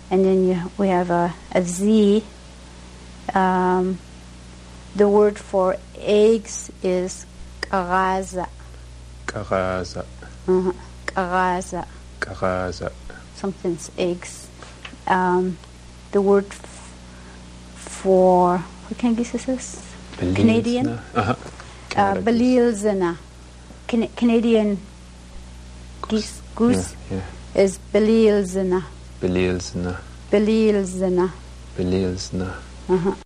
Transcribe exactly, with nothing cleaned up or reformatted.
and then you, we have a, a Z. Um, the word for eggs is karaza. Karaza. Uh-huh. Karaza. Karaza. Something's eggs. Um, the word f- for, what can I guess this is? Canadian? Uh-huh. Uh, Belilzina. Can- Canadian geese, goose Yeah, yeah. is Belilzina. Belilzina. Belilzina. Belilzina. Uh-huh.